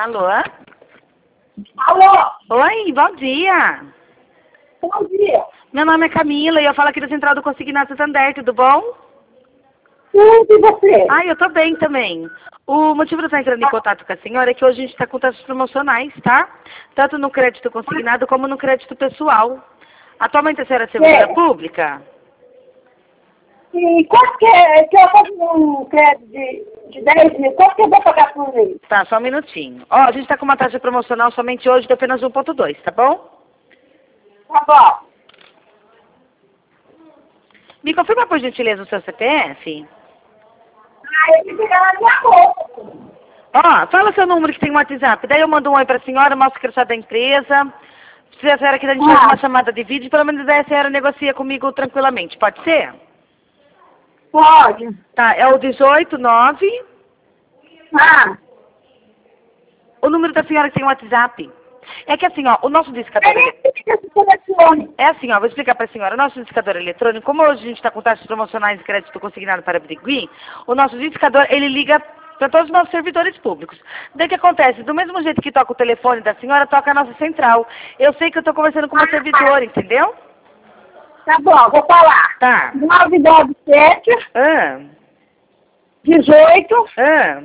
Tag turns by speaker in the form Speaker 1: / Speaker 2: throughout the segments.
Speaker 1: Alô?
Speaker 2: Alô?
Speaker 1: Oi, bom dia.
Speaker 2: Bom dia.
Speaker 1: Meu nome é Camila e eu falo aqui da Central do Consignado Santander, tudo bom?
Speaker 2: Tudo e você?
Speaker 1: Ai, eu tô bem também. O motivo de eu estar entrando em contato com a senhora é que hoje a gente está com taxas promocionais, tá? Tanto no crédito consignado como no crédito pessoal. Atualmente a senhora é servidora pública?
Speaker 2: E quanto que é? Que eu faço um crédito de 10 mil, quanto que eu vou pagar por mês?
Speaker 1: Tá, só um minutinho. Ó, a gente tá com uma taxa promocional somente hoje de apenas 1,2, tá bom?
Speaker 2: Tá bom.
Speaker 1: Me confirma por gentileza o seu CPF?
Speaker 2: Ah, eu fico na minha bolsa.
Speaker 1: Ó, fala seu número que tem um WhatsApp. Daí eu mando um oi pra senhora, mostro que eu sou da empresa. Se a senhora quiser, a gente faz uma chamada de vídeo, pelo menos daí a senhora negocia comigo tranquilamente. Pode ser?
Speaker 2: Pode.
Speaker 1: Tá, é o 189.
Speaker 2: Ah,
Speaker 1: O número da senhora que tem um WhatsApp. É que assim, ó, o nosso discador...
Speaker 2: aí fica esse telefone.
Speaker 1: É assim, ó, vou explicar pra senhora. O nosso discador eletrônico, como hoje a gente está com taxas promocionais de crédito consignado para Birigui, o nosso discador, ele liga para todos os nossos servidores públicos. Daí o que acontece? Do mesmo jeito que toca o telefone da senhora, toca a nossa central. Eu sei que eu estou conversando com uma servidora, entendeu?
Speaker 2: Tá bom, vou falar.
Speaker 1: Tá.
Speaker 2: 997
Speaker 1: Ah,
Speaker 2: 18
Speaker 1: ah,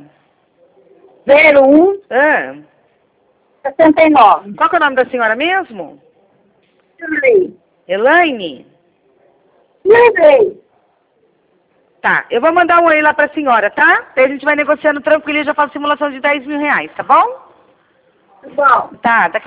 Speaker 2: 01
Speaker 1: ah.
Speaker 2: 69.
Speaker 1: Qual que é o nome da senhora mesmo?
Speaker 2: Lembrei.
Speaker 1: Elaine?
Speaker 2: Lembrei.
Speaker 1: Tá, eu vou mandar um oi lá pra senhora, tá? Daí a gente vai negociando tranquilo e eu já faço simulação de 10 mil reais, tá bom?
Speaker 2: Tá bom.
Speaker 1: Tá, daqui